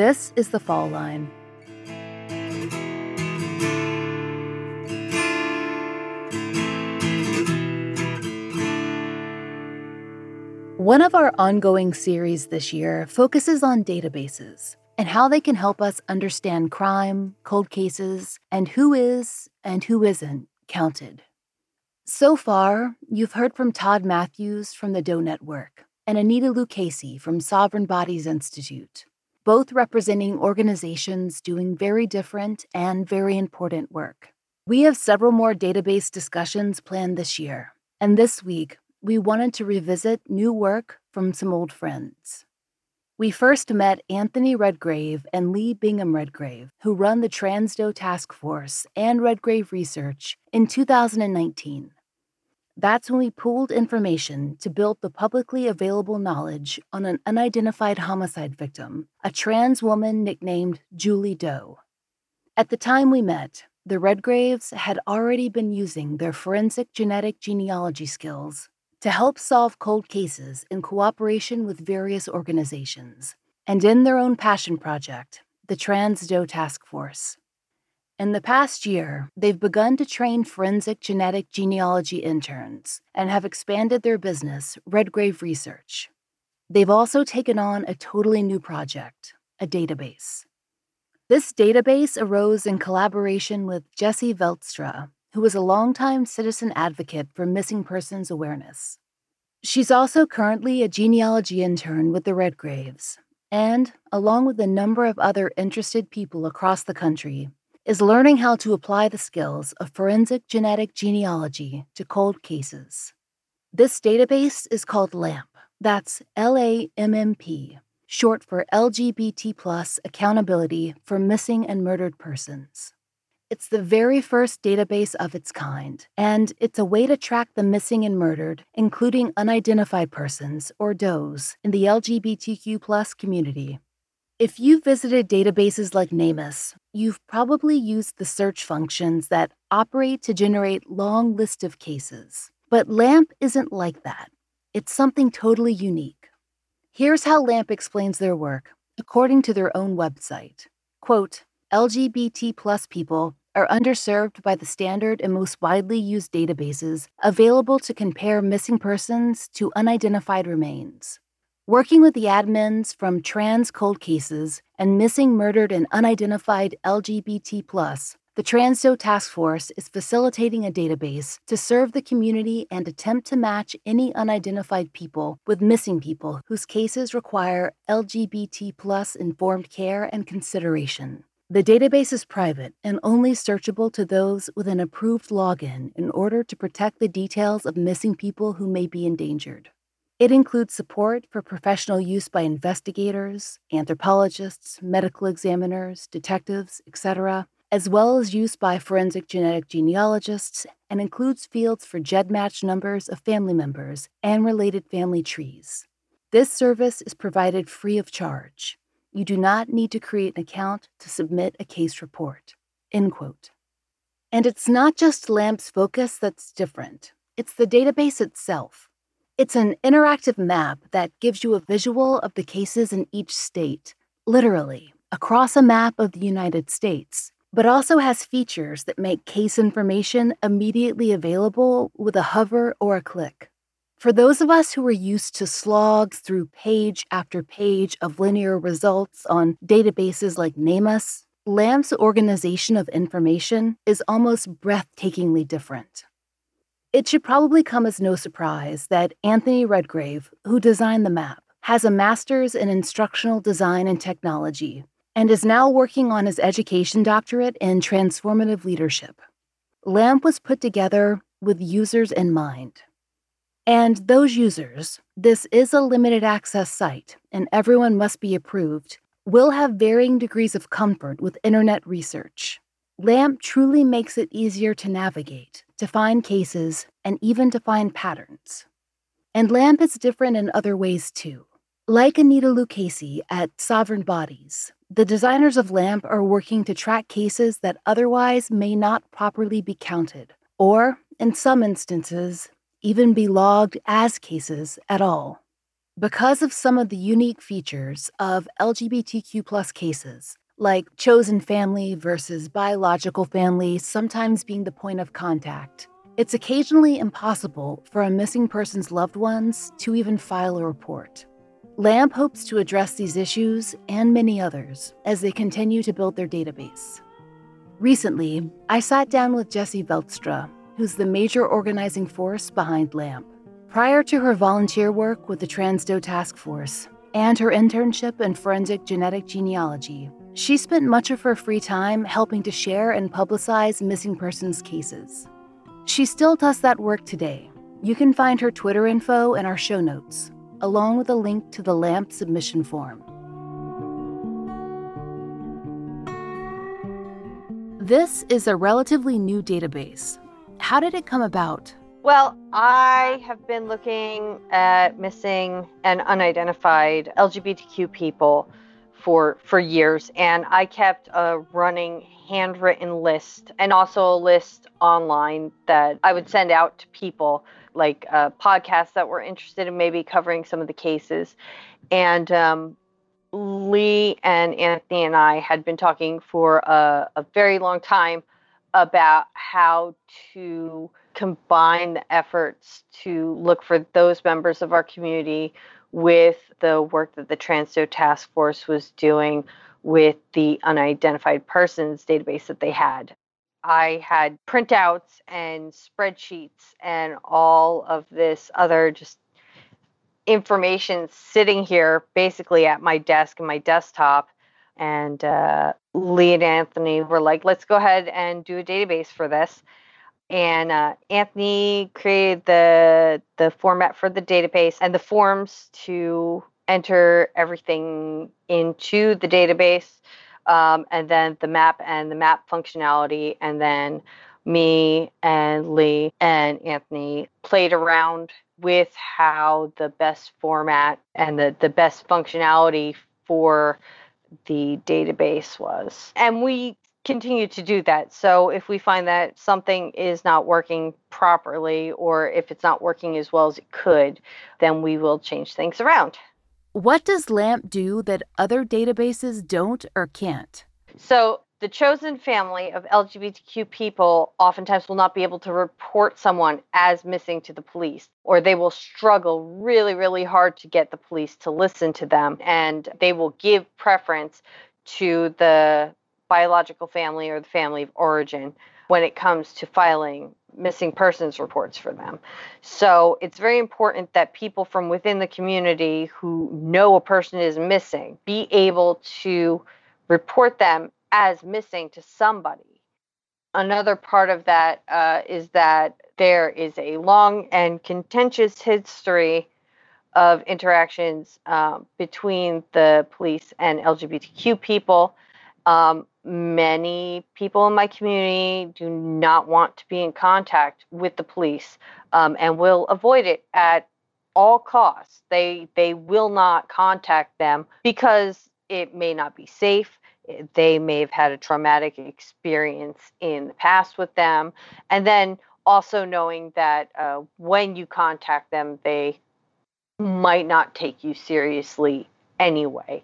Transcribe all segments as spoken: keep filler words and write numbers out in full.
This is The Fall Line. One of our ongoing series this year focuses on databases and how they can help us understand crime, cold cases, and who is and who isn't counted. So far, you've heard from Todd Matthews from the Doe Network and Anita Lucchese from Sovereign Bodies Institute, both representing organizations doing very different and very important work. We have several more database discussions planned this year, and this week, we wanted to revisit new work from some old friends. We first met Anthony Redgrave and Lee Bingham Redgrave, who run the Transdo Task Force and Redgrave Research, in two thousand nineteen. That's when we pooled information to build the publicly available knowledge on an unidentified homicide victim, a trans woman nicknamed Julie Doe. At the time we met, the Redgraves had already been using their forensic genetic genealogy skills to help solve cold cases in cooperation with various organizations, and in their own passion project, the Transdo Task Force. In the past year, they've begun to train forensic genetic genealogy interns and have expanded their business, Redgrave Research. They've also taken on a totally new project, a database. This database arose in collaboration with Jessie Veldstra, who is a longtime citizen advocate for missing persons awareness. She's also currently a genealogy intern with the Redgraves, and, along with a number of other interested people across the country, is learning how to apply the skills of forensic genetic genealogy to cold cases. This database is called LAMP, that's L A M M P, short for L G B T plus Accountability for Missing and Murdered Persons. It's the very first database of its kind, and it's a way to track the missing and murdered, including unidentified persons, or DOEs, in the L G B T Q plus community. If you've visited databases like NamUs, you've probably used the search functions that operate to generate long lists of cases. But LAMP isn't like that. It's something totally unique. Here's how LAMP explains their work, according to their own website. Quote, L G B T plus people are underserved by the standard and most widely used databases available to compare missing persons to unidentified remains. Working with the admins from Trans Cold Cases and Missing, Murdered, and Unidentified L G B T plus, the Transdo Task Force is facilitating a database to serve the community and attempt to match any unidentified people with missing people whose cases require L G B T plus informed care and consideration. The database is private and only searchable to those with an approved login in order to protect the details of missing people who may be endangered. It includes support for professional use by investigators, anthropologists, medical examiners, detectives, et cetera, as well as use by forensic genetic genealogists, and includes fields for GEDmatch numbers of family members and related family trees. This service is provided free of charge. You do not need to create an account to submit a case report. End quote. And it's not just LAMP's focus that's different. It's the database itself. It's an interactive map that gives you a visual of the cases in each state, literally, across a map of the United States, but also has features that make case information immediately available with a hover or a click. For those of us who are used to slogs through page after page of linear results on databases like NamUs, LAMP's organization of information is almost breathtakingly different. It should probably come as no surprise that Anthony Redgrave, who designed the map, has a master's in instructional design and technology and is now working on his education doctorate in transformative leadership. LAMP was put together with users in mind. And those users, this is a limited access site, and everyone must be approved, will have varying degrees of comfort with internet research. LAMP truly makes it easier to navigate, to find cases, and even to find patterns. And LAMP is different in other ways too. Like Anita Lucchese at Sovereign Bodies, the designers of LAMP are working to track cases that otherwise may not properly be counted, or, in some instances, even be logged as cases at all. Because of some of the unique features of L G B T Q plus cases, like chosen family versus biological family sometimes being the point of contact, it's occasionally impossible for a missing person's loved ones to even file a report. LAMP hopes to address these issues and many others as they continue to build their database. Recently, I sat down with Jessie Veldstra, who's the major organizing force behind LAMP. Prior to her volunteer work with the Transdo Task Force and her internship in forensic genetic genealogy, she spent much of her free time helping to share and publicize missing persons cases. She still does that work today. You can find her Twitter info in our show notes, along with a link to the LAMP submission form. This is a relatively new database. How did it come about? Well, I have been looking at missing and unidentified L G B T Q people for for years, and I kept a running handwritten list and also a list online that I would send out to people, like uh, podcasts that were interested in maybe covering some of the cases. And um, Lee and Anthony and I had been talking for a, a very long time about how to combine the efforts to look for those members of our community with the work that the Transdo Task Force was doing with the unidentified persons database that they had. I had printouts and spreadsheets and all of this other just information sitting here basically at my desk and my desktop. And uh, Lee and Anthony were like, let's go ahead and do a database for this. And uh, Anthony created the the format for the database and the forms to enter everything into the database, um, and then the map and the map functionality. And then me and Lee and Anthony played around with how the best format and the, the best functionality for the database was. And we continue to do that. So if we find that something is not working properly, or if it's not working as well as it could, then we will change things around. What does LAMP do that other databases don't or can't? So the chosen family of L G B T Q people oftentimes will not be able to report someone as missing to the police, or they will struggle really, really hard to get the police to listen to them. And they will give preference to the biological family or the family of origin when it comes to filing missing persons reports for them. So it's very important that people from within the community who know a person is missing be able to report them as missing to somebody. Another part of that uh, is that there is a long and contentious history of interactions um, between the police and L G B T Q people. Um, many people in my community do not want to be in contact with the police, um, and will avoid it at all costs. They they will not contact them because it may not be safe. They may have had a traumatic experience in the past with them. And then also knowing that uh, when you contact them, they might not take you seriously anyway.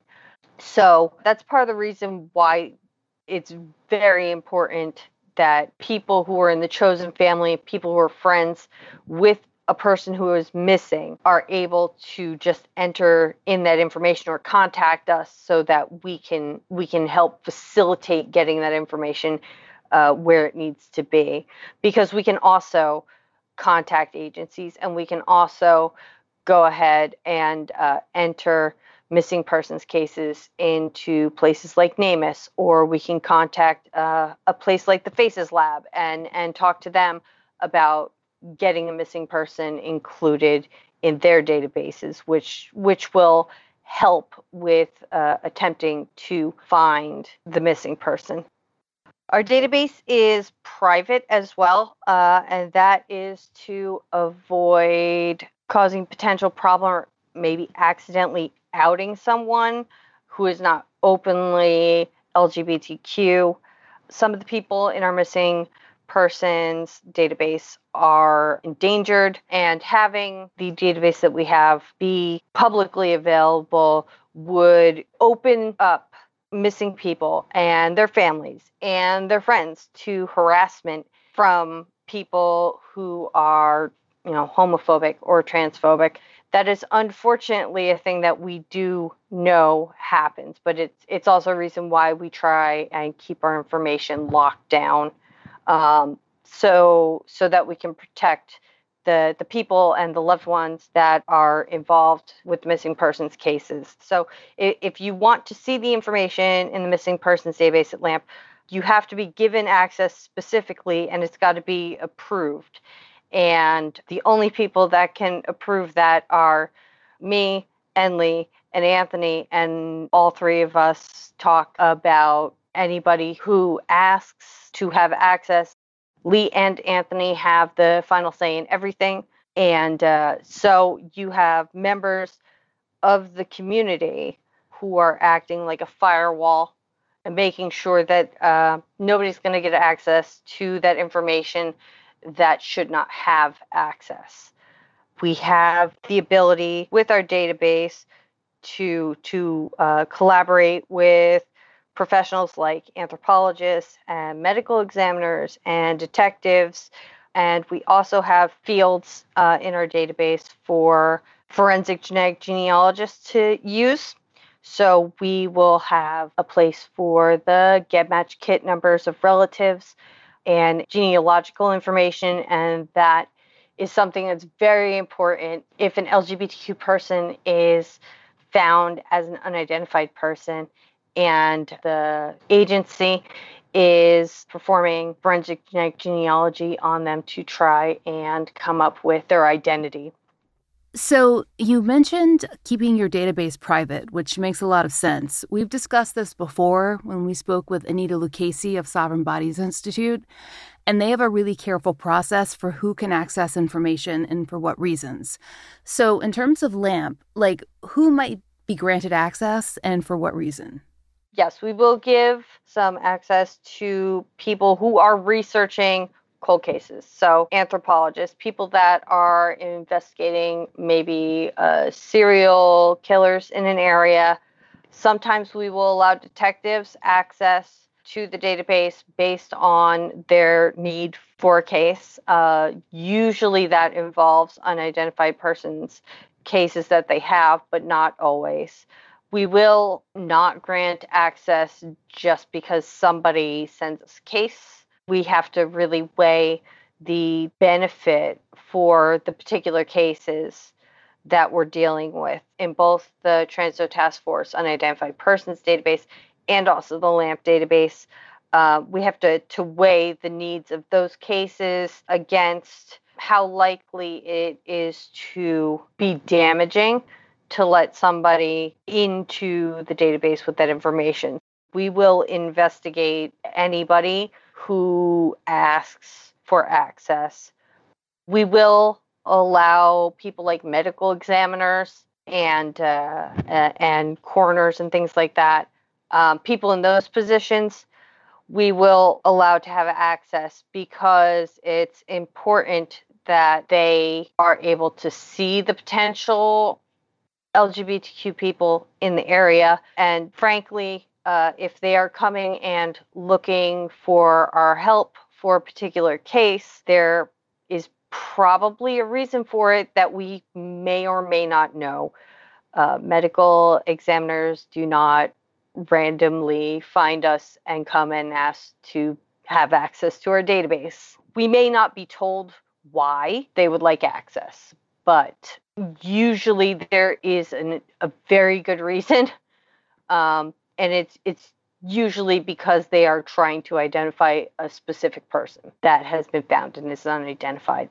So that's part of the reason why it's very important that people who are in the chosen family, people who are friends with a person who is missing, are able to just enter in that information or contact us so that we can we can help facilitate getting that information uh, where it needs to be. Because we can also contact agencies, and we can also go ahead and uh, enter missing persons cases into places like NamUs, or we can contact uh, a place like the Faces Lab and and talk to them about getting a missing person included in their databases, which which will help with uh, attempting to find the missing person. Our database is private as well, uh, and that is to avoid causing potential problem or maybe accidentally outing someone who is not openly L G B T Q. Some of the people in our missing persons database are endangered, and having the database that we have be publicly available would open up missing people and their families and their friends to harassment from people who are, you know, homophobic or transphobic. That is unfortunately a thing that we do know happens, but it's it's also a reason why we try and keep our information locked down, um, so so that we can protect the the people and the loved ones that are involved with missing persons cases. So if, if you want to see the information in the missing persons database at LAMP, you have to be given access specifically, and it's got to be approved. And the only people that can approve that are me and Lee and Anthony, and all three of us talk about anybody who asks to have access. Lee and Anthony have the final say in everything. And uh, so you have members of the community who are acting like a firewall and making sure that uh, nobody's going to get access to that information that should not have access. We have the ability with our database to to uh, collaborate with professionals like anthropologists and medical examiners and detectives. And we also have fields uh, in our database for forensic genetic genealogists to use. So we will have a place for the GEDmatch kit numbers of relatives and genealogical information, and that is something that's very important. If an L G B T Q person is found as an unidentified person and the agency is performing forensic genetic genealogy on them to try and come up with their identity. So you mentioned keeping your database private, which makes a lot of sense. We've discussed this before when we spoke with Anita Lucchese of Sovereign Bodies Institute, and they have a really careful process for who can access information and for what reasons. So in terms of LAMP, like, who might be granted access and for what reason? Yes, we will give some access to people who are researching cold cases. So anthropologists, people that are investigating maybe uh, serial killers in an area. Sometimes we will allow detectives access to the database based on their need for a case. Uh, usually that involves unidentified persons cases that they have, but not always. We will not grant access just because somebody sends us a case. We have to really weigh the benefit for the particular cases that we're dealing with in both the Transdo Task Force Unidentified Persons database and also the LAMP database. Uh, we have to, to weigh the needs of those cases against how likely it is to be damaging to let somebody into the database with that information. We will investigate anybody who asks for access. We will allow people like medical examiners and uh, and coroners and things like that. Um, people in those positions, we will allow to have access because it's important that they are able to see the potential L G B T Q people in the area. And frankly, uh, if they are coming and looking for our help for a particular case, there is probably a reason for it that we may or may not know. Uh, medical examiners do not randomly find us and come and ask to have access to our database. We may not be told why they would like access, but usually there is an, a very good reason, um, and it's it's usually because they are trying to identify a specific person that has been found and is unidentified.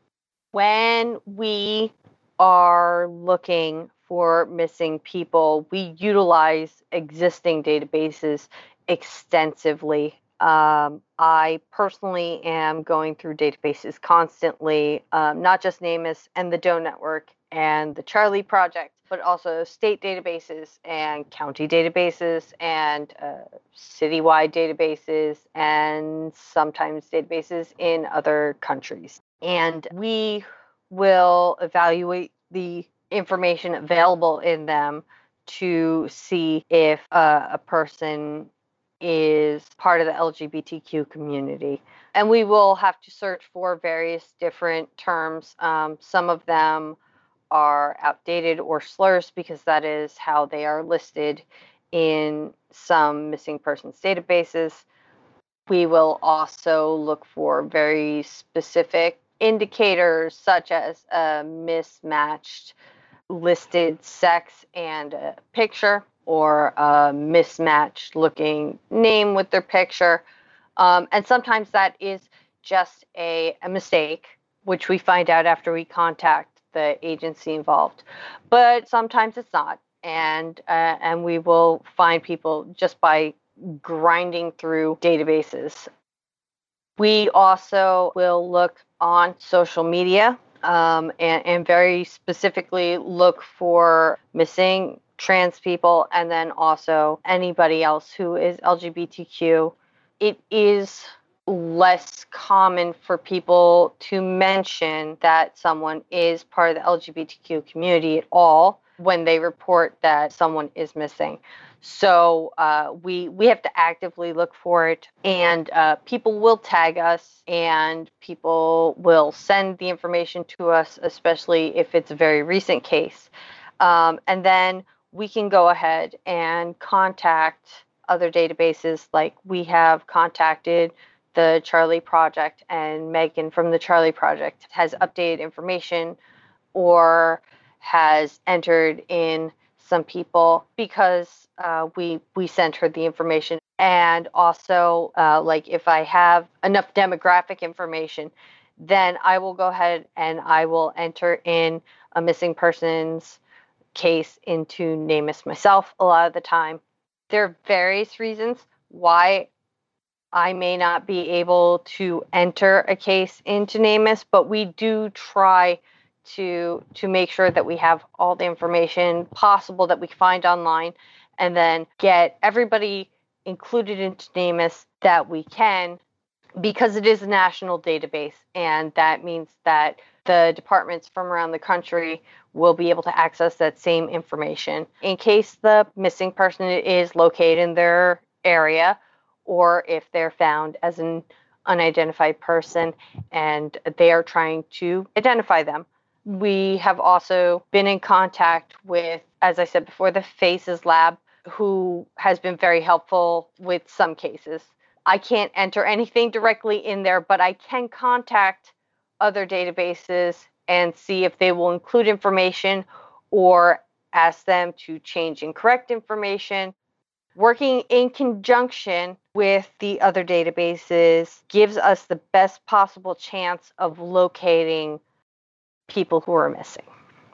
When we are looking for missing people, we utilize existing databases extensively. Um, I personally am going through databases constantly, um, not just NamUs and the D O N E Network and the Charlie Project, but also state databases and county databases and uh, citywide databases and sometimes databases in other countries. And we will evaluate the information available in them to see if uh, a person is part of the L G B T Q community. And we will have to search for various different terms. Um, some of them are outdated or slurs because that is how they are listed in some missing persons databases. We will also look for very specific indicators such as a mismatched listed sex and a picture, or a mismatched looking name with their picture. Um, and sometimes that is just a, a mistake, which we find out after we contact the agency involved. But sometimes it's not. And, uh, and we will find people just by grinding through databases. We also will look on social media um, and, and very specifically look for missing trans people and then also anybody else who is L G B T Q. It is less common for people to mention that someone is part of the L G B T Q community at all when they report that someone is missing. So uh, we we have to actively look for it, and uh, people will tag us, and people will send the information to us, especially if it's a very recent case. Um, and then we can go ahead and contact other databases, like we have contacted the Charlie Project, and Megan from the Charlie Project has updated information or has entered in some people because uh, we we sent her the information. And also, uh, like if I have enough demographic information, then I will go ahead and I will enter in a missing persons case into NamUs myself a lot of the time. There are various reasons why I may not be able to enter a case into NamUs, but we do try to to make sure that we have all the information possible that we can find online, and then get everybody included into NamUs that we can, because it is a national database, and that means that the departments from around the country will be able to access that same information in case the missing person is located in their area, or if they're found as an unidentified person and they are trying to identify them. We have also been in contact with, as I said before, the FACES Lab, who has been very helpful with some cases. I can't enter anything directly in there, but I can contact other databases and see if they will include information or ask them to change incorrect information. Working in conjunction with the other databases gives us the best possible chance of locating people who are missing.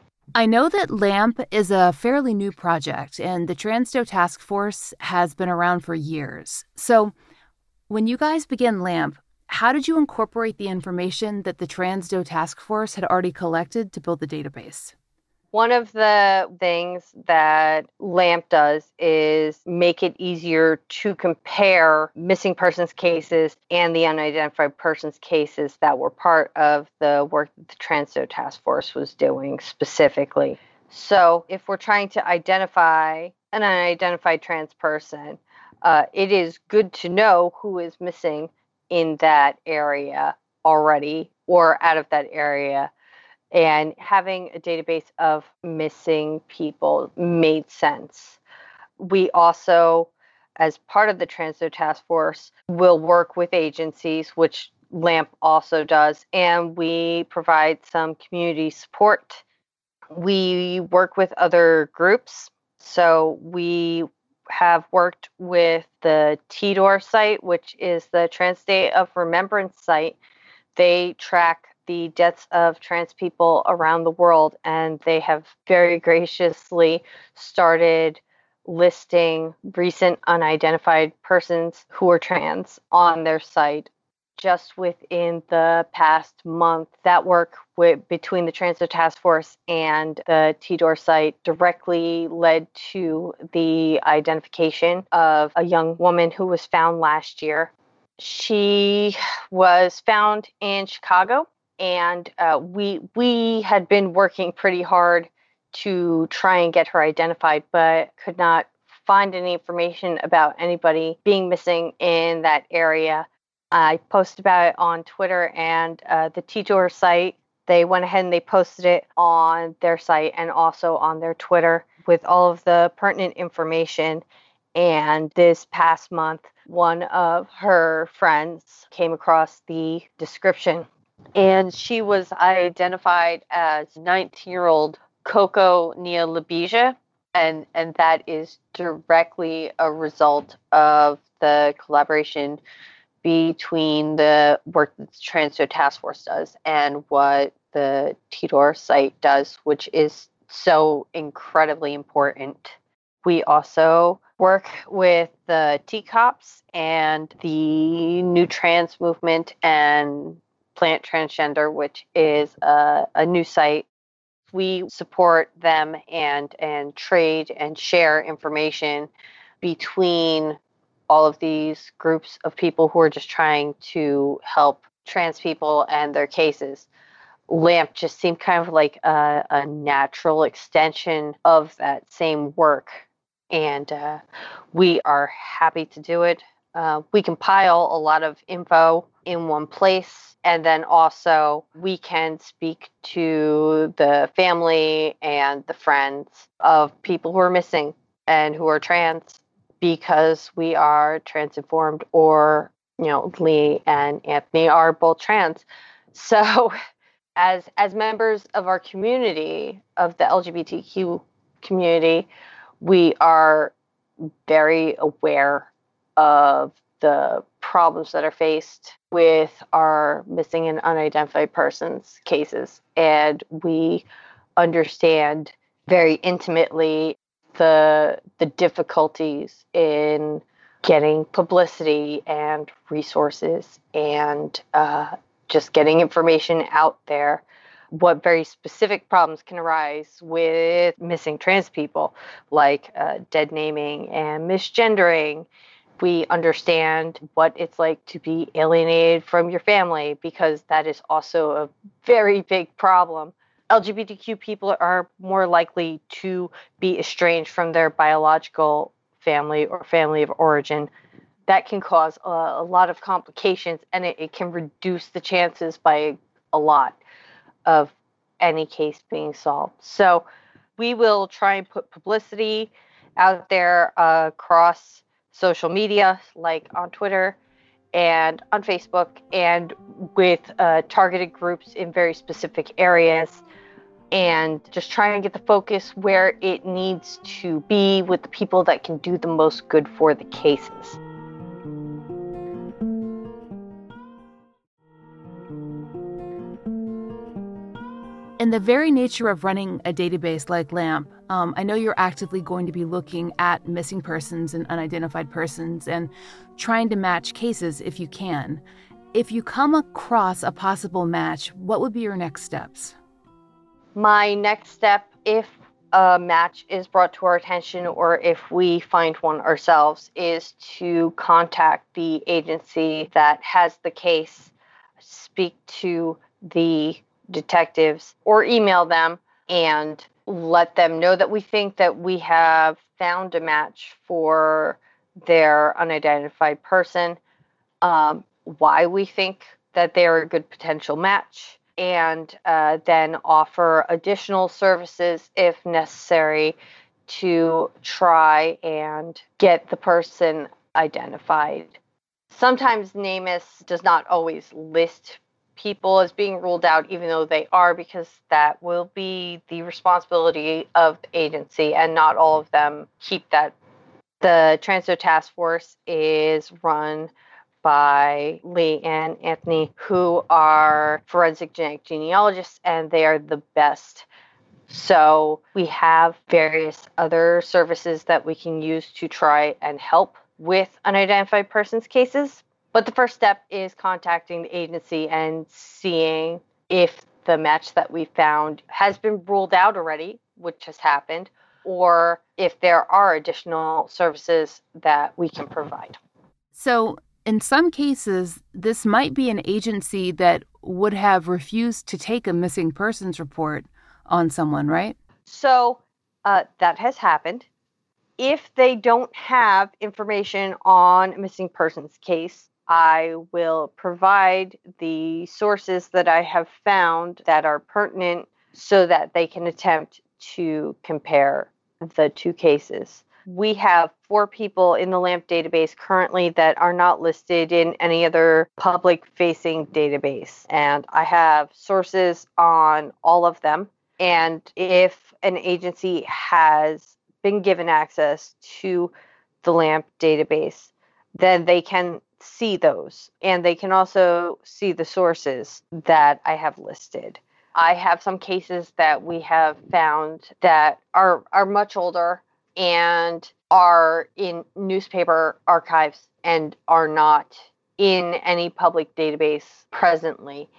I know that LAMP is a fairly new project, and the Transdo Task Force has been around for years. So when you guys began LAMP, how did you incorporate the information that the Transdo Task Force had already collected to build the database? One of the things that LAMP does is make it easier to compare missing persons cases and the unidentified persons cases that were part of the work that the Transdo Task Force was doing specifically. So if we're trying to identify an unidentified trans person, uh, it is good to know who is missing in that area already or out of that area. And having a database of missing people made sense. We also, as part of the Transdo Task Force, will work with agencies, which LAMP also does, and we provide some community support. We work with other groups. So we have worked with the T D O R site, which is the Trans Day of Remembrance site. They track the deaths of trans people around the world, and they have very graciously started listing recent unidentified persons who are trans on their site just within the past month, that work with, between the Transo Task Force and the T D O R site directly led to the identification of a young woman who was found last year. She was found in Chicago, and uh, we we had been working pretty hard to try and get her identified, but could not find any information about anybody being missing in that area. I posted about it on Twitter, and uh, the T D O R site, they went ahead and they posted it on their site and also on their Twitter with all of the pertinent information. And this past month, one of her friends came across the description, and she was identified as nineteen-year-old Coco Nia Labija, and and that is directly a result of the collaboration between the work that the Transo Task Force does and what the T D O R site does, which is so incredibly important. We also work with the T COPS and the New Trans Movement and Plant Transgender, which is a, a new site. We support them and and trade and share information between all of these groups of people who are just trying to help trans people and their cases. LAMP just seemed kind of like a, a natural extension of that same work. And uh, we are happy to do it. Uh, we compile a lot of info in one place, and then also we can speak to the family and the friends of people who are missing and who are trans, because we are trans informed, or, you know, Lee and Anthony are both trans. So as as members of our community, of the L G B T Q community, we are very aware of the problems that are faced with our missing and unidentified persons cases. And we understand very intimately the the difficulties in getting publicity and resources and uh, just getting information out there. What very specific problems can arise with missing trans people, like uh, dead naming and misgendering. We understand what it's like to be alienated from your family, because that is also a very big problem. L G B T Q people are more likely to be estranged from their biological family or family of origin. That can cause a, a lot of complications, and it, it can reduce the chances by a lot of any case being solved. So we will try and put publicity out there uh, across social media, like on Twitter and on Facebook, and with uh, targeted groups in very specific areas, and just try and get the focus where it needs to be, with the people that can do the most good for the cases. In the very nature of running a database like LAMP, um, I know you're actively going to be looking at missing persons and unidentified persons and trying to match cases if you can. If you come across a possible match, what would be your next steps? My next step, if a match is brought to our attention or if we find one ourselves, is to contact the agency that has the case, speak to the detectives, or email them and let them know that we think that we have found a match for their unidentified person, um, why we think that they're a good potential match, and uh, then offer additional services if necessary to try and get the person identified. Sometimes NamUs does not always list people as being ruled out, even though they are, because that will be the responsibility of the agency, and not all of them keep that. The Transo Task Force is run by Lee and Anthony, who are forensic genetic genealogists, and they are the best. So we have various other services that we can use to try and help with unidentified persons cases. But the first step is contacting the agency and seeing if the match that we found has been ruled out already, which has happened, or if there are additional services that we can provide. So in some cases, this might be an agency that would have refused to take a missing persons report on someone, right? So uh, that has happened. If they don't have information on a missing persons case, I will provide the sources that I have found that are pertinent so that they can attempt to compare the two cases. We have four people in the LAMP database currently that are not listed in any other public-facing database, and I have sources on all of them. And if an agency has been given access to the LAMP database, then they can see those, and they can also see the sources that I have listed. I have some cases that we have found that are are much older and are in newspaper archives and are not in any public database presently.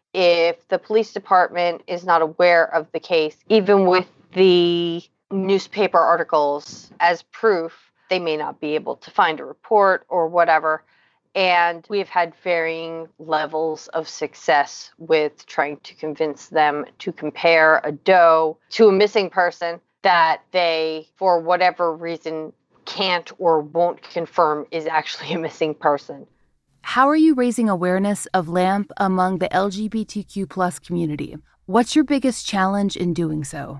If the police department is not aware of the case, even with the newspaper articles as proof, they may not be able to find a report or whatever. And we've had varying levels of success with trying to convince them to compare a doe to a missing person that they, for whatever reason, can't or won't confirm is actually a missing person. How are you raising awareness of LAMP among the L G B T Q plus community? What's your biggest challenge in doing so?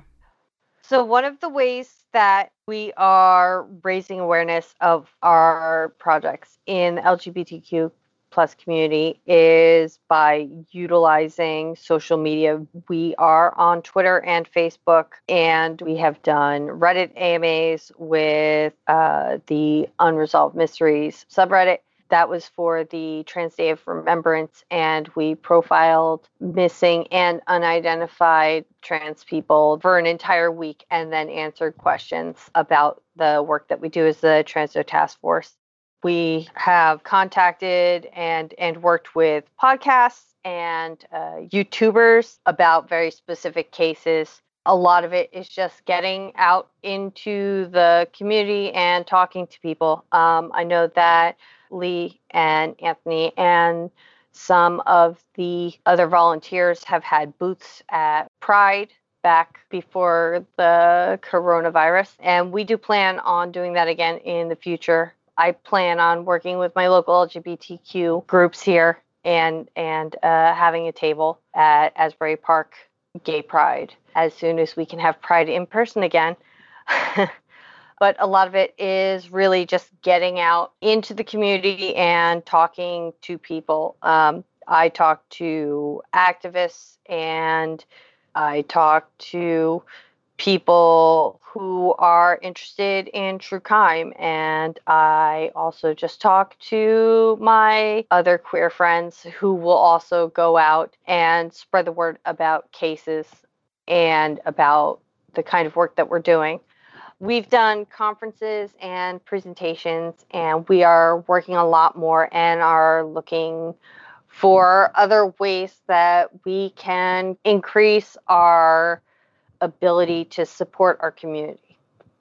So one of the ways that we are raising awareness of our projects in the L G B T Q plus community is by utilizing social media. We are on Twitter and Facebook, and we have done Reddit A M As with uh, the Unresolved Mysteries subreddit. That was for the Trans Day of Remembrance, and we profiled missing and unidentified trans people for an entire week and then answered questions about the work that we do as the Transgender Task Force. We have contacted and, and worked with podcasts and uh, YouTubers about very specific cases. A lot of it is just getting out into the community and talking to people. Um, I know that Lee and Anthony and some of the other volunteers have had booths at Pride back before the coronavirus, and we do plan on doing that again in the future. I plan on working with my local L G B T Q groups here and and uh, having a table at Asbury Park Gay Pride as soon as we can have Pride in person again. But a lot of it is really just getting out into the community and talking to people. Um, I talk to activists and I talk to people who are interested in true crime. And I also just talk to my other queer friends who will also go out and spread the word about cases and about the kind of work that we're doing. We've done conferences and presentations, and we are working a lot more and are looking for other ways that we can increase our ability to support our community.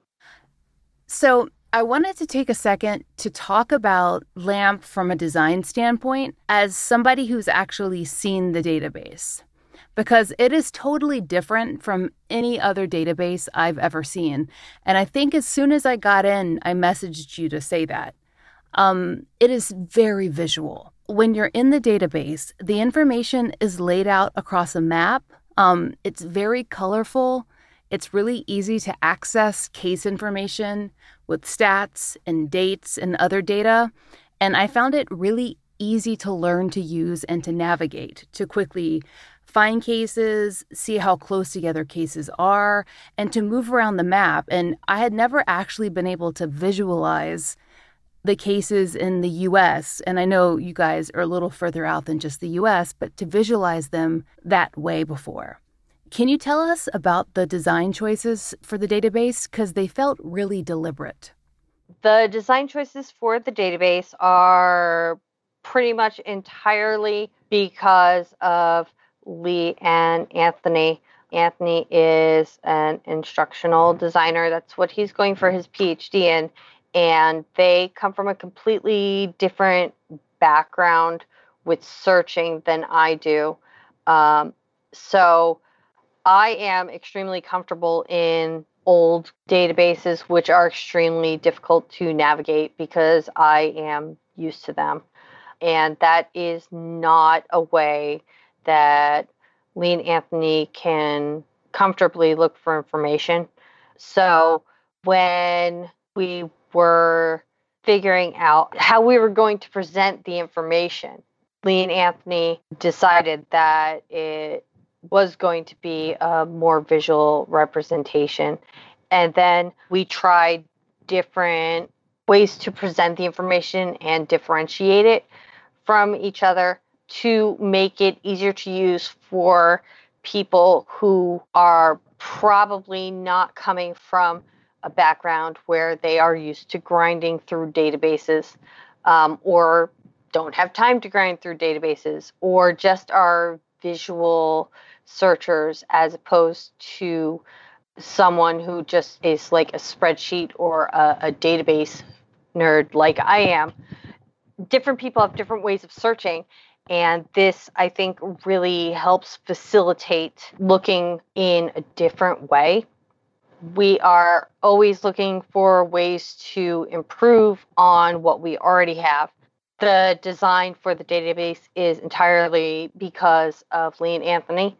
So I wanted to take a second to talk about LAMP from a design standpoint as somebody who's actually seen the database, because it is totally different from any other database I've ever seen. And I think as soon as I got in, I messaged you to say that. Um, it is very visual. When you're in the database, the information is laid out across a map. Um, it's very colorful. It's really easy to access case information with stats and dates and other data. And I found it really easy to learn to use and to navigate, to quickly find cases, see how close together cases are, and to move around the map. And I had never actually been able to visualize the cases in the U S, and I know you guys are a little further out than just the U S, but to visualize them that way before. Can you tell us about the design choices for the database? Because they felt really deliberate. The design choices for the database are pretty much entirely because of Lee and Anthony. Anthony is an instructional designer. That's what he's going for his PhD in. And they come from a completely different background with searching than I do. Um, so I am extremely comfortable in old databases, which are extremely difficult to navigate because I am used to them. And that is not a way that Lee and Anthony can comfortably look for information. So when we were figuring out how we were going to present the information, Lee and Anthony decided that it was going to be a more visual representation. And then we tried different ways to present the information and differentiate it from each other to make it easier to use for people who are probably not coming from a background where they are used to grinding through databases, um, or don't have time to grind through databases, or just are visual searchers as opposed to someone who just is like a spreadsheet or a, a database nerd like I am. Different people have different ways of searching, and this, I think, really helps facilitate looking in a different way. We are always looking for ways to improve on what we already have. The design for the database is entirely because of Lee and Anthony.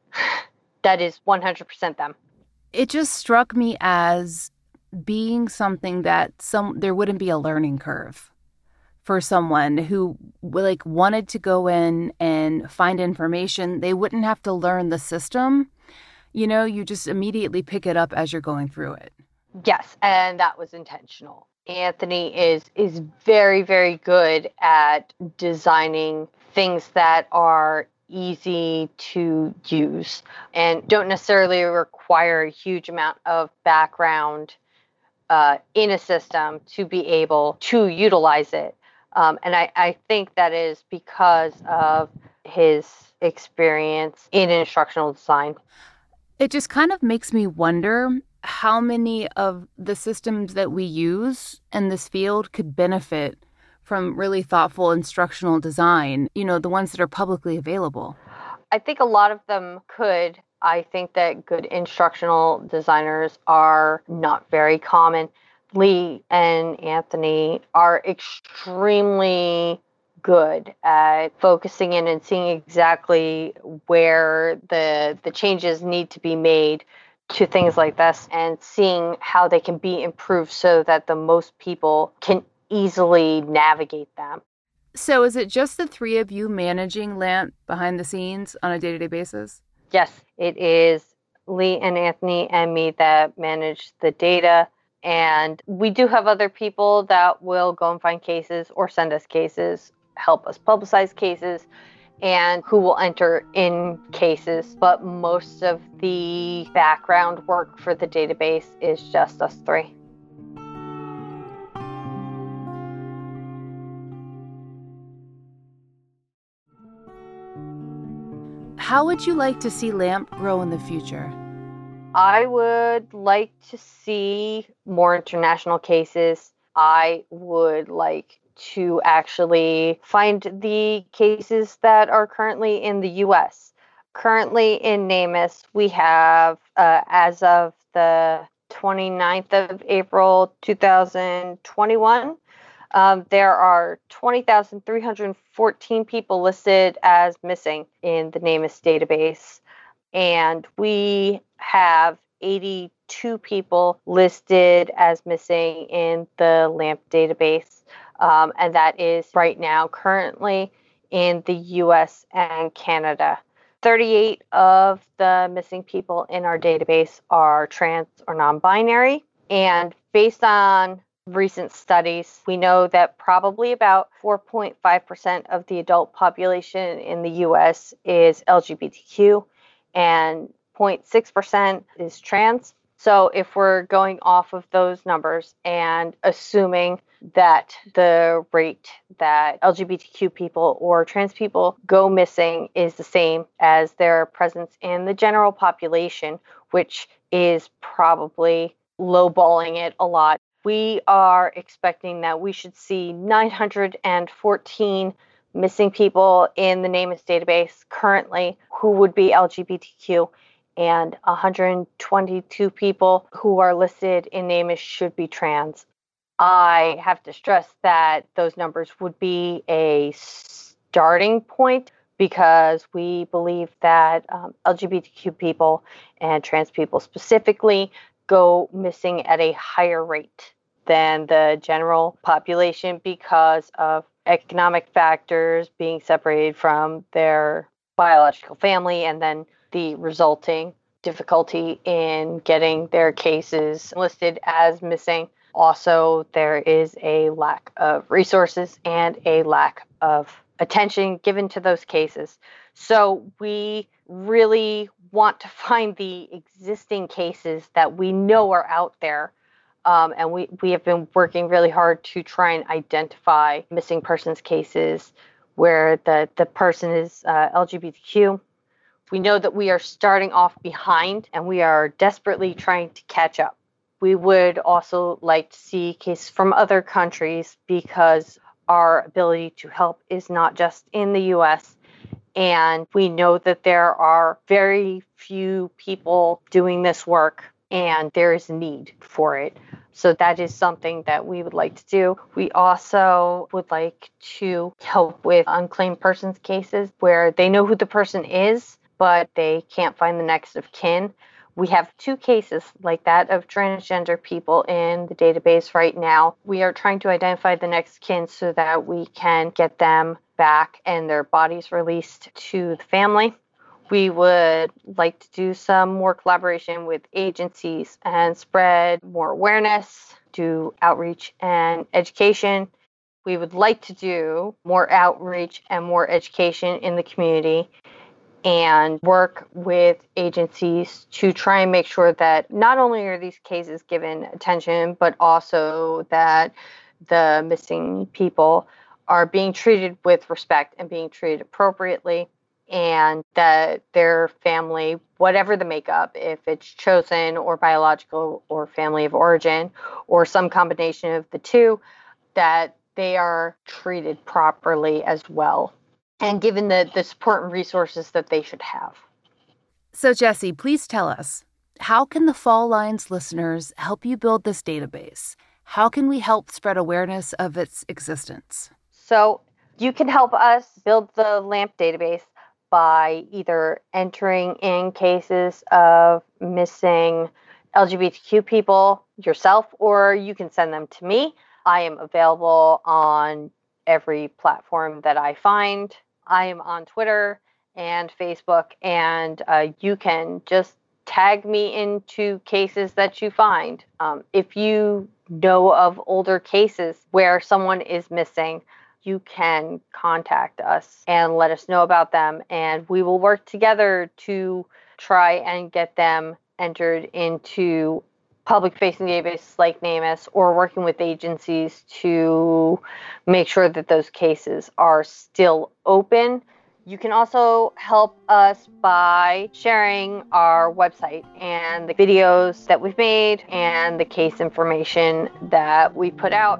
That is one hundred percent them. It just struck me as being something that some there wouldn't be a learning curve for someone who like wanted to go in and find information. They wouldn't have to learn the system. You know, you just immediately pick it up as you're going through it. Yes, and that was intentional. Anthony is is very, very good at designing things that are easy to use and don't necessarily require a huge amount of background uh, in a system to be able to utilize it. Um, and I, I think that is because of his experience in instructional design. It just kind of makes me wonder how many of the systems that we use in this field could benefit from really thoughtful instructional design, you know, the ones that are publicly available. I think a lot of them could. I think that good instructional designers are not very common. Lee and Anthony are extremely good at focusing in and seeing exactly where the the changes need to be made to things like this and seeing how they can be improved so that the most people can easily navigate them. So is it just the three of you managing LAMP behind the scenes on a day-to-day basis? Yes, it is Lee and Anthony and me that manage the data. And we do have other people that will go and find cases or send us cases, help us publicize cases, and who will enter in cases. But most of the background work for the database is just us three. How would you like to see LAMP grow in the future? I would like to see more international cases. I would like to actually find the cases that are currently in the U S. Currently in NamUs, we have, uh, as of the twenty-ninth of April, two thousand twenty-one, um, there are twenty thousand three hundred fourteen people listed as missing in the NamUs database. And we have eighty-two people listed as missing in the LAMP database. Um, and that is right now currently in the U S and Canada. thirty-eight of the missing people in our database are trans or non-binary. And based on recent studies, we know that probably about four point five percent of the adult population in the U S is L G B T Q and zero point six percent is trans. So if we're going off of those numbers and assuming that the rate that L G B T Q people or trans people go missing is the same as their presence in the general population, which is probably lowballing it a lot, we are expecting that we should see nine hundred fourteen missing people in the NamUs database currently who would be L G B T Q, and one hundred twenty-two people who are listed in NamUs should be trans. I have to stress that those numbers would be a starting point because we believe that um, L G B T Q people and trans people specifically go missing at a higher rate than the general population because of economic factors, being separated from their biological family, and then the resulting difficulty in getting their cases listed as missing. Also, there is a lack of resources and a lack of attention given to those cases. So we really want to find the existing cases that we know are out there. Um, and we, we have been working really hard to try and identify missing persons cases where the, the person is uh, L G B T Q. We know that we are starting off behind and we are desperately trying to catch up. We would also like to see cases from other countries because our ability to help is not just in the U S, and we know that there are very few people doing this work and there is a need for it. So that is something that we would like to do. We also would like to help with unclaimed persons cases where they know who the person is, but they can't find the next of kin. We have two cases like that of transgender people in the database right now. We are trying to identify the next kin so that we can get them back and their bodies released to the family. We would like to do some more collaboration with agencies and spread more awareness, do outreach and education. We would like to do more outreach and more education in the community and work with agencies to try and make sure that not only are these cases given attention, but also that the missing people are being treated with respect and being treated appropriately, and that their family, whatever the makeup, if it's chosen or biological or family of origin or some combination of the two, that they are treated properly as well and given the, the support and resources that they should have. So, Jessie, please tell us, how can the Fall Lines listeners help you build this database? How can we help spread awareness of its existence? So you can help us build the LAMP database by either entering in cases of missing L G B T Q people yourself, or you can send them to me. I am available on every platform that I find. I am on Twitter and Facebook, and uh, you can just tag me into cases that you find. Um, if you know of older cases where someone is missing, you can contact us and let us know about them, and we will work together to try and get them entered into public-facing databases like NamUs, or working with agencies to make sure that those cases are still open. You can also help us by sharing our website and the videos that we've made and the case information that we put out.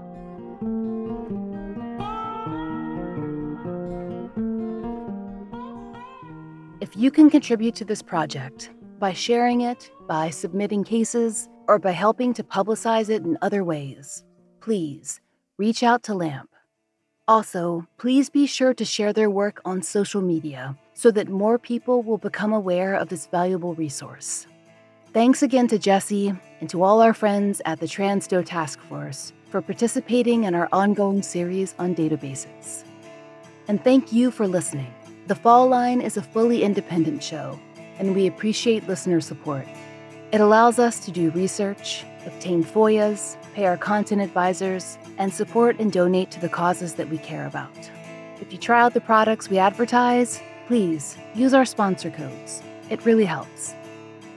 If you can contribute to this project by sharing it, by submitting cases, or by helping to publicize it in other ways, please reach out to LAMP. Also, please be sure to share their work on social media so that more people will become aware of this valuable resource. Thanks again to Jessie and to all our friends at the Transdo Task Force for participating in our ongoing series on databases. And thank you for listening. The Fall Line is a fully independent show, and we appreciate listener support. It allows us to do research, obtain F O I As, pay our content advisors, and support and donate to the causes that we care about. If you try out the products we advertise, please use our sponsor codes. It really helps.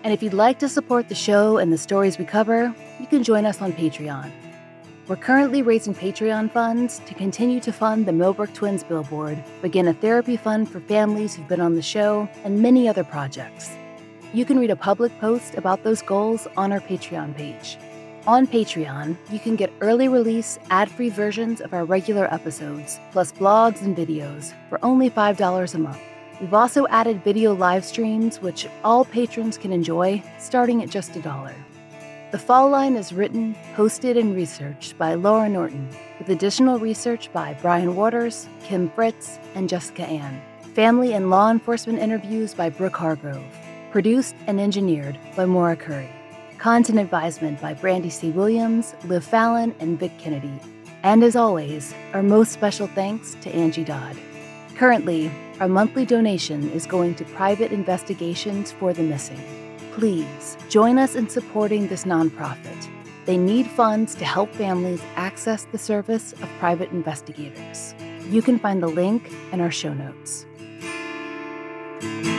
And if you'd like to support the show and the stories we cover, you can join us on Patreon. We're currently raising Patreon funds to continue to fund the Millbrook Twins billboard, begin a therapy fund for families who've been on the show, and many other projects. You can read a public post about those goals on our Patreon page. On Patreon, you can get early release, ad-free versions of our regular episodes, plus blogs and videos for only five dollars a month. We've also added video live streams, which all patrons can enjoy, starting at just a dollar. The Fall Line is written, hosted, and researched by Laura Norton, with additional research by Brian Waters, Kim Fritz, and Jessica Ann. Family and law enforcement interviews by Brooke Hargrove. Produced and engineered by Maura Curry. Content advisement by Brandy C. Williams, Liv Fallon, and Vic Kennedy. And as always, our most special thanks to Angie Dodd. Currently, our monthly donation is going to private investigations for the missing. Please join us in supporting this nonprofit. They need funds to help families access the service of private investigators. You can find the link in our show notes.